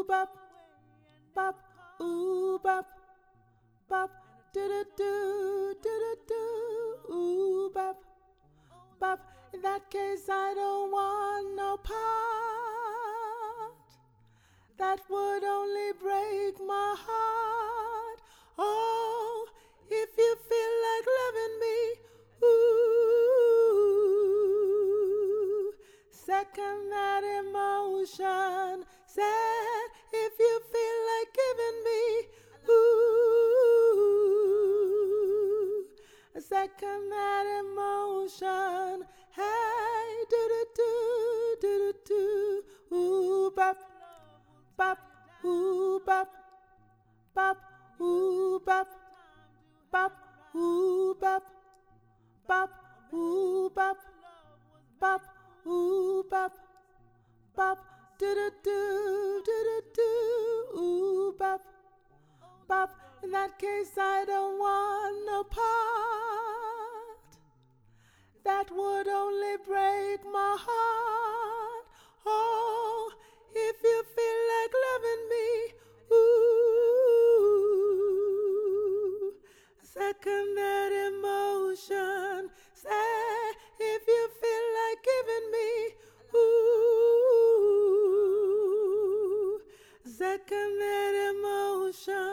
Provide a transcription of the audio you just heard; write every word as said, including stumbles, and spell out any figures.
ooh bop, bop, ooh bop, bop, do do do, do do do, ooh bop, bop. In that case, I don't want no part. That would only break my heart. Oh, if you feel like loving me, ooh, second that emotion. Said if you feel like giving me, ooh, second that emotion. Hey, do do do do do do, ooh bop, bop, ooh bop, bop, ooh bop, bop, ooh bop, bop, ooh bop, bop, ooh bop, bop, do do do do do do, ooh bop, bop. In that case, I don't want no part. That would only break my heart. Oh, if you feel like loving me, ooh, second that emotion. Say if you feel like giving me, ooh, second that emotion.